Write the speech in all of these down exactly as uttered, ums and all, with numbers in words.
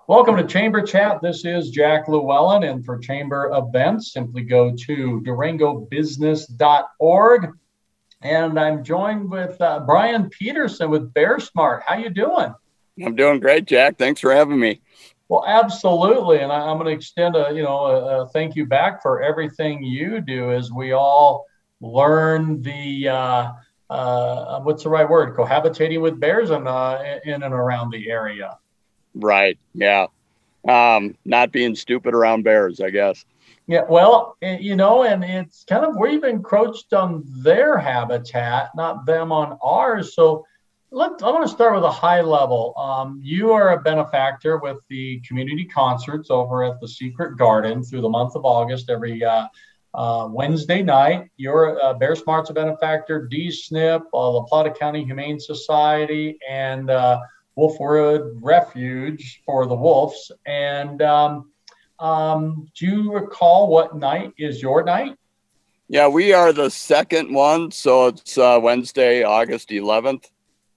Welcome to Chamber Chat. This is Jack Llewellyn, and for Chamber events, simply go to durango business dot org. And I'm joined with uh, Brian Peterson with BearSmart. How you doing? I'm doing great, Jack. Thanks for having me. Well, absolutely, and I, I'm going to extend a you know a, a thank you back for everything you do as we all learn the uh, uh, what's the right word? Cohabitating with bears and uh, in and around the area. Right. Yeah. Um, not being stupid around bears, I guess. Yeah, well, eh, you know, and it's kind of we've encroached on their habitat, not them on ours. So let I want to start with a high level. Um, you are a benefactor with the community concerts over at the Secret Garden through the month of August every uh, uh, Wednesday night. You're uh, Bear Smart's a benefactor, D S N P, uh, La Plata County Humane Society, and uh, Wolfwood Refuge for the wolves. And um, um, do you recall what night is your night? Yeah, we are the second one, so it's uh, Wednesday, August eleventh,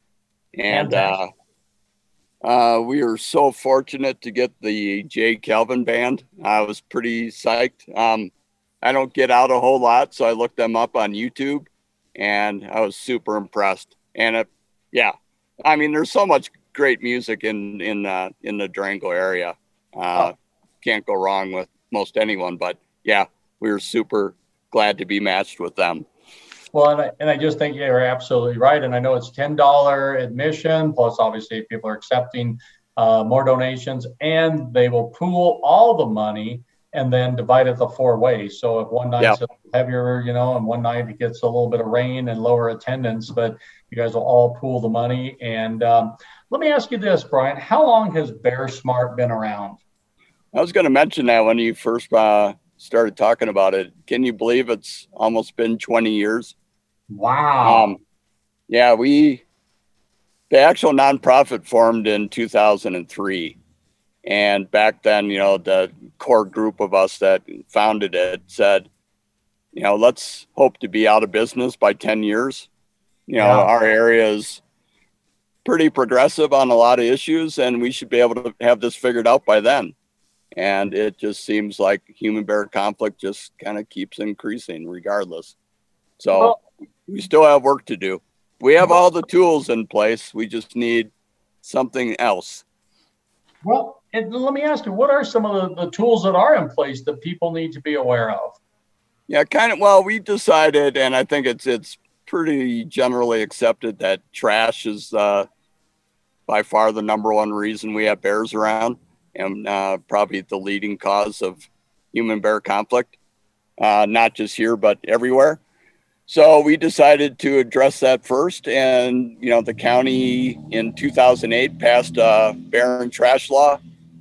and uh, uh, we were so fortunate to get the Jay Calvin band. I was pretty psyched. Um, I don't get out a whole lot, so I looked them up on YouTube, and I was super impressed. And it, yeah, I mean, there's so much great music in in uh, in the Durango area. Uh, Oh, can't go wrong with most anyone. But yeah, we were super glad to be matched with them. well, and I, and I just think you're absolutely right. And I know it's ten dollars admission, plus obviously if people are accepting uh, more donations, and they will pool all the money and then divide it the four ways. So if one Yeah. night's heavier, you know, and one night it gets a little bit of rain and lower attendance, but you guys will all pool the money. And um, let me ask you this, Brian, how long has Bear Smart been around? I was going to mention that when you first uh, started talking about it. Can you believe it's almost been twenty years? Wow. Um, yeah, we, the actual nonprofit formed in two thousand three. And back then, you know, the core group of us that founded it said, you know, let's hope to be out of business by ten years. You know, Yeah. our area is pretty progressive on a lot of issues, and we should be able to have this figured out by then. And it just seems like human bear conflict just kind of keeps increasing regardless. So Well, we still have work to do. We have well, all the tools in place. We just need something else. Well, and let me ask you, what are some of the, the tools that are in place that people need to be aware of? Yeah, kind of. Well, we decided, and I think it's it's pretty generally accepted that trash is uh, by far the number one reason we have bears around, and uh, probably the leading cause of human bear conflict, uh, not just here but everywhere. So we decided to address that first, and you know the county in two thousand eight passed a bear and trash law,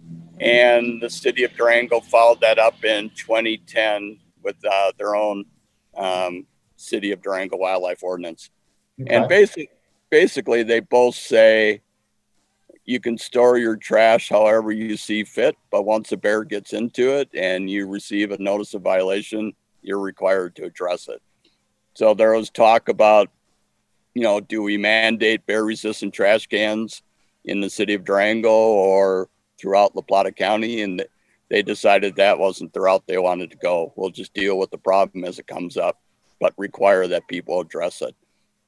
and the city of Durango followed that up in twenty ten with uh, their own um, city of Durango wildlife ordinance. And Okay. basic, basically, they both say you can store your trash however you see fit, but once a bear gets into it and you receive a notice of violation, you're required to address it. So there was talk about, you know, do we mandate bear resistant trash cans in the city of Durango or throughout La Plata County? And they decided that wasn't the route they wanted to go. We'll just deal with the problem as it comes up, but require that people address it.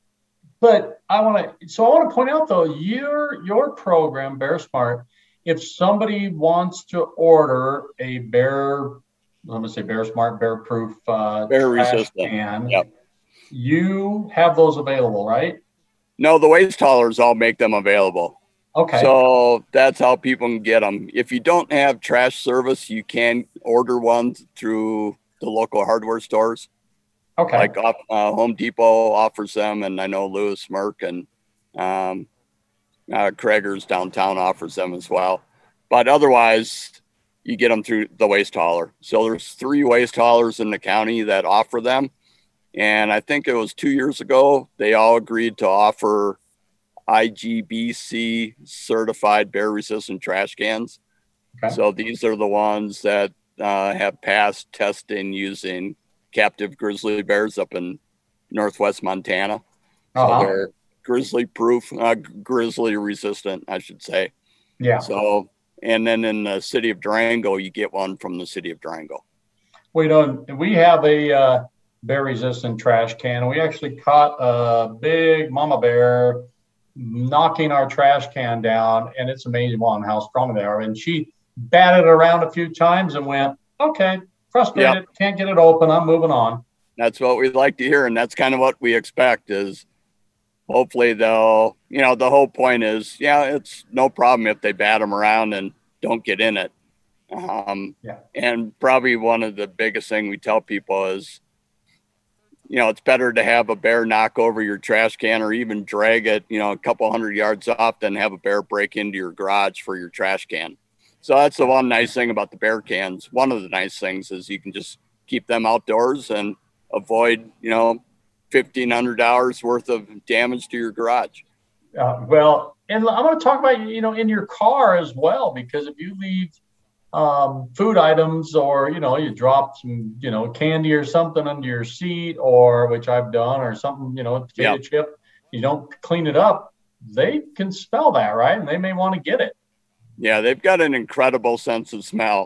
But I want to, so I want to point out though, your your program, Bear Smart, if somebody wants to order a bear, let me say Bear Smart, Bear Proof uh, Bear trash resistant. can, Yep. you have those available, right? No, the waste haulers all make them available. Okay. So that's how people can get them. If you don't have trash service, you can order one through the local hardware stores. Okay. Like uh, Home Depot offers them, and I know Lewis Merck and um, uh, Krager's downtown offers them as well. But otherwise, you get them through the waste hauler. So there's three waste haulers in the county that offer them. And I think it was two years ago, they all agreed to offer I G B C certified bear resistant trash cans. Okay. So these are the ones that uh, have passed testing using captive grizzly bears up in northwest Montana. So Uh-huh. they're grizzly proof, uh, grizzly resistant, I should say. Yeah. So And then in the city of Durango, you get one from the city of Durango. We don't. We have a uh, bear-resistant trash can. We actually caught a big mama bear knocking our trash can down, and it's amazing on how strong they are. And she batted around a few times and went, "Okay, frustrated, yep. Can't get it open. I'm moving on." That's what we'd like to hear, and that's kind of what we expect. Is hopefully they'll, you know, the whole point is, yeah, it's no problem if they bat them around and don't get in it. Um, yeah. And probably one of the biggest thing we tell people is, you know, it's better to have a bear knock over your trash can or even drag it, you know, a couple hundred yards off than have a bear break into your garage for your trash can. So that's the one nice thing about the bear cans. One of the nice things is you can just keep them outdoors and avoid, you know, fifteen hundred dollars worth of damage to your garage. Uh, well, and I'm going to talk about, you know, in your car as well, because if you leave um, food items or, you know, you drop some, you know, candy or something under your seat, or which I've done, or something, you know, potato yep. chip, you don't clean it up, they can smell that, right? And they may want to get it. Yeah, they've got an incredible sense of smell.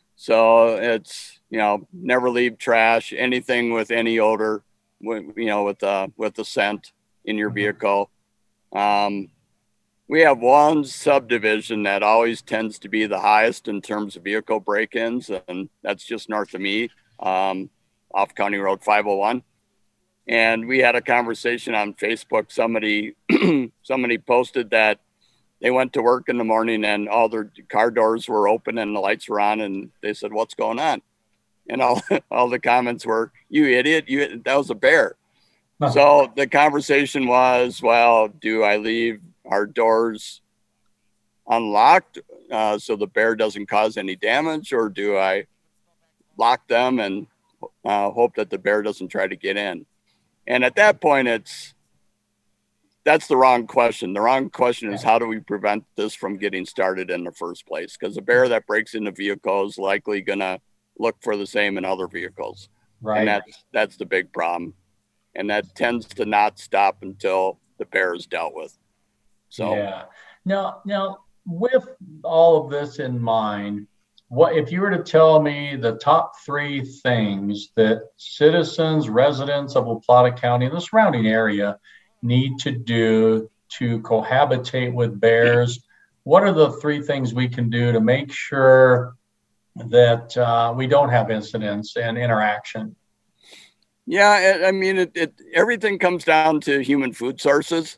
So it's, you know, never leave trash, anything with any odor, you know, with uh, with the scent in your vehicle. Um, we have one subdivision that always tends to be the highest in terms of vehicle break-ins, and that's just north of me, um, off County Road five oh one. And we had a conversation on Facebook. Somebody somebody posted that they went to work in the morning and all their car doors were open and the lights were on, and they said, "What's going on?" And all, all the comments were, "You idiot, you that was a bear." Huh. So the conversation was, well, do I leave our doors unlocked uh, so the bear doesn't cause any damage, or do I lock them and uh, hope that the bear doesn't try to get in? And at that point, it's that's the wrong question. The wrong question is, how do we prevent this from getting started in the first place? Because a bear that breaks into vehicles is likely going to look for the same in other vehicles. Right. And that's, that's the big problem. And that tends to not stop until the bear is dealt with. So, yeah. Now, now with all of this in mind, what if you were to tell me the top three things that citizens, residents of La Plata County and the surrounding area need to do to cohabitate with bears? What are the three things we can do to make sure that uh, we don't have incidents and interaction? Yeah, I mean, it, it everything comes down to human food sources.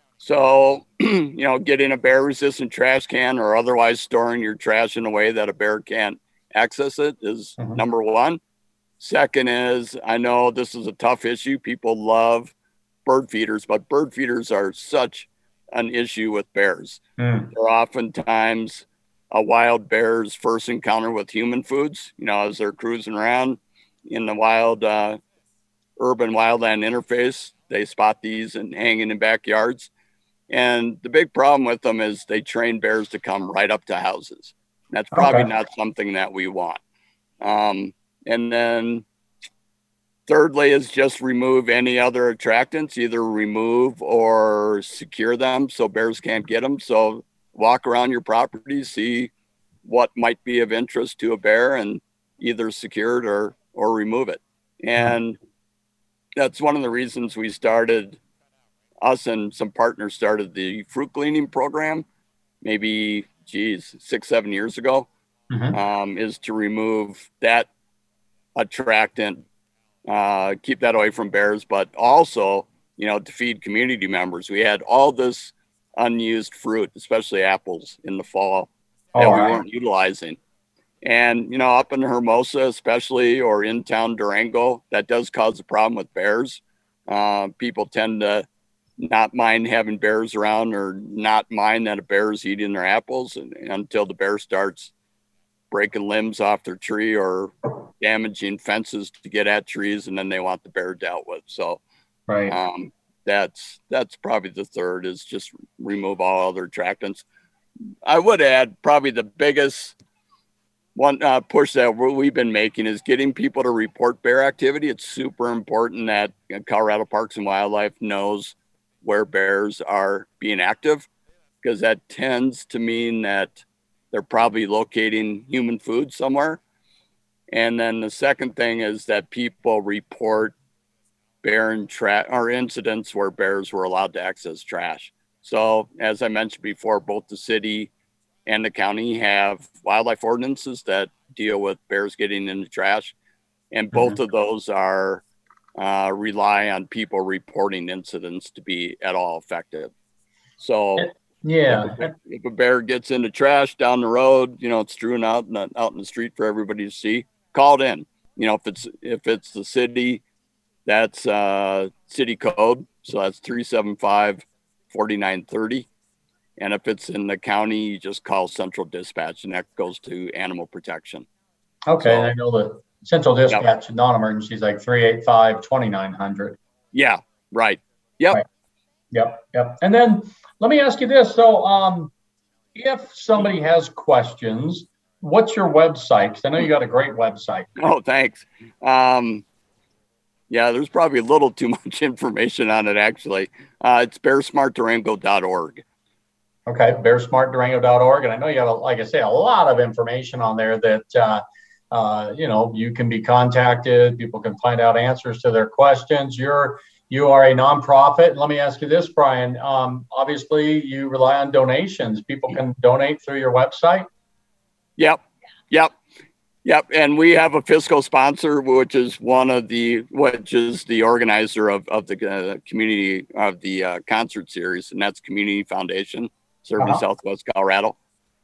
So, you know, getting a bear-resistant trash can or otherwise storing your trash in a way that a bear can't access it is mm-hmm. number one. Second is, I know this is a tough issue. People love bird feeders, but bird feeders are such an issue with bears. Mm. They're oftentimes a wild bear's first encounter with human foods, you know, as they're cruising around in the wild, uh, urban wildland interface. They spot these and hanging in backyards. And the big problem with them is they train bears to come right up to houses. That's probably okay. not something that we want. Um, and then thirdly is just remove any other attractants, either remove or secure them so bears can't get them. So walk around your property, see what might be of interest to a bear and either secure it or, or remove it. And that's one of the reasons we started, us and some partners started the fruit cleaning program, maybe, geez, six, seven years ago, mm-hmm. um, is to remove that attractant, uh, keep that away from bears, but also, you know, to feed community members. We had all this unused fruit, especially apples in the fall that all we right. weren't utilizing. And, you know, up in Hermosa, especially, or in town Durango, that does cause a problem with bears. Uh, people tend to not mind having bears around or not mind that a bear is eating their apples and, until the bear starts breaking limbs off their tree or damaging fences to get at trees, and then they want the bear dealt with. So right. um, that's that's probably the third, is just remove all other attractants. I would add probably the biggest one uh, push that we've been making is getting people to report bear activity. It's super important that Colorado Parks and Wildlife knows where bears are being active, because that tends to mean that they're probably locating human food somewhere. And then the second thing is that people report bear and trash or incidents where bears were allowed to access trash. So as I mentioned before, both the city and the county have wildlife ordinances that deal with bears getting into trash. And both mm-hmm. of those are uh, rely on people reporting incidents to be at all effective. So yeah, if a, if a bear gets into trash down the road, you know, it's strewn out in the, out in the street for everybody to see, call it in. You know, if it's if it's the city, that's uh, city code. So that's three seven five, four nine three zero. And if it's in the county, you just call Central Dispatch, and that goes to Animal Protection. Okay, so, and I know the Central Dispatch yep. non-emergency is like three eight five, two nine zero zero. Yeah, right. Yep. Right. Yep, yep. And then let me ask you this. So um, if somebody has questions, what's your website? Because I know you got a great website. Oh, thanks. Um, yeah, there's probably a little too much information on it, actually. Uh, it's bear smart durango dot org. Okay, bear smart durango dot org. And I know you have, a, like I say, a lot of information on there that, uh, uh, you know, you can be contacted. People can find out answers to their questions. You're, you are a nonprofit. Let me ask you this, Brian. Um, obviously, you rely on donations. People can donate through your website? Yep, yep, yep. And we have a fiscal sponsor, which is one of the, which is the organizer of, of the uh, community, of the uh, concert series, and that's Community Foundation. Serving uh-huh. Southwest Colorado.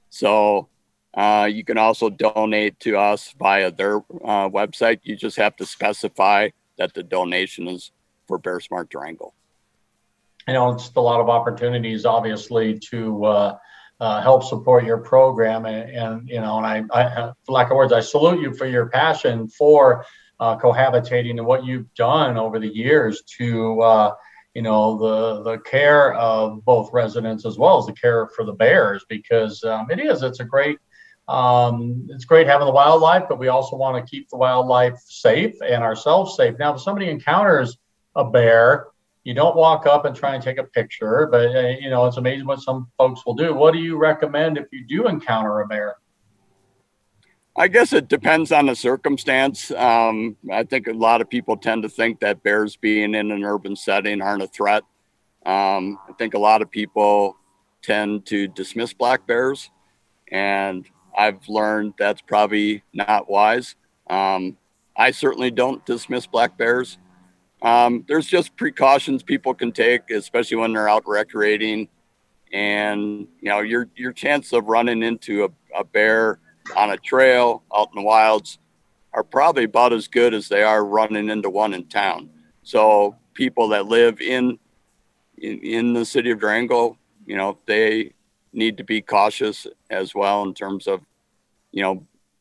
So uh, you can also donate to us via their uh, website. You just have to specify that the donation is for Bear Smart Durango. You know, it's a lot of opportunities, obviously, to uh, uh, help support your program. And, and you know, and I, I, for lack of words, I salute you for your passion for uh, cohabitating and what you've done over the years to uh, you know, the the care of both residents as well as the care for the bears, because um, it is, it's a great, um, it's great having the wildlife, but we also want to keep the wildlife safe and ourselves safe. Now, if somebody encounters a bear, you don't walk up and try and take a picture, but, uh, you know, it's amazing what some folks will do. What do you recommend if you do encounter a bear? I guess it depends on the circumstance. Um, I think a lot of people tend to think that bears being in an urban setting aren't a threat. Um, I think a lot of people tend to dismiss black bears, and I've learned that's probably not wise. Um, I certainly don't dismiss black bears. Um, there's just precautions people can take, especially when they're out recreating, and you know, your your chance of running into a, a bear on a trail out in the wilds are probably about as good as they are running into one in town. So people that live in, in, in the city of Durango, you know, they need to be cautious as well in terms of, you know,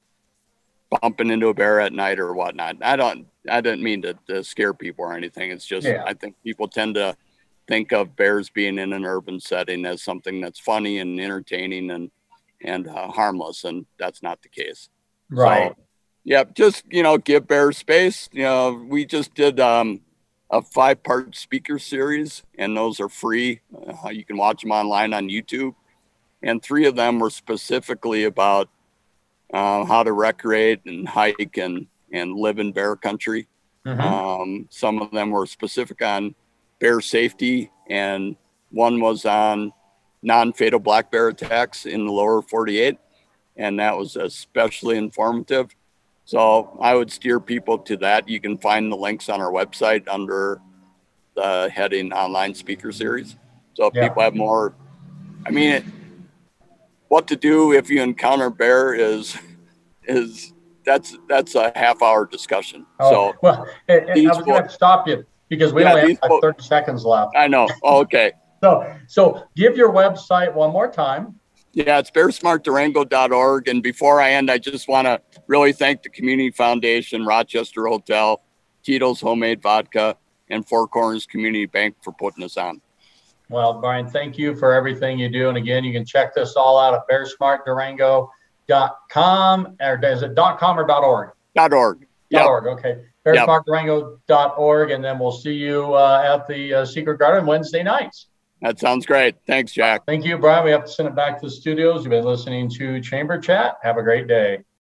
bumping into a bear at night or whatnot. I don't, I didn't mean to, to scare people or anything. It's just, yeah. I think people tend to think of bears being in an urban setting as something that's funny and entertaining and, and uh, harmless, and that's not the case. Right. So, yeah, just, you know, give bears space. You know, we just did um, a five-part speaker series, and those are free. Uh, you can watch them online on YouTube. And three of them were specifically about uh, how to recreate and hike and, and live in bear country. Mm-hmm. Um, some of them were specific on bear safety, and one was on non-fatal black bear attacks in the lower forty-eight, and that was especially informative. So I would steer people to that. You can find the links on our website under the heading Online Speaker Series. So if yeah. people have more, I mean, it, what to do if you encounter a bear is, is that's that's a half hour discussion. Oh, so well, and, and I was going to stop you because we yeah, only have thirty seconds left. I know. Oh, okay. So, so give your website one more time. Yeah, it's bear smart durango dot org. And before I end, I just want to really thank the Community Foundation, Rochester Hotel, Tito's Homemade Vodka, and Four Corners Community Bank for putting us on. Well, Brian, thank you for everything you do. And again, you can check this all out at bear smart durango dot com, or is it .com or .org? .org. Yep. .org, okay. bear smart durango dot org, and then we'll see you uh, at the uh, Secret Garden Wednesday nights. That sounds great. Thanks, Jack. Thank you, Brian. We have to send it back to the studios. You've been listening to Chamber Chat. Have a great day.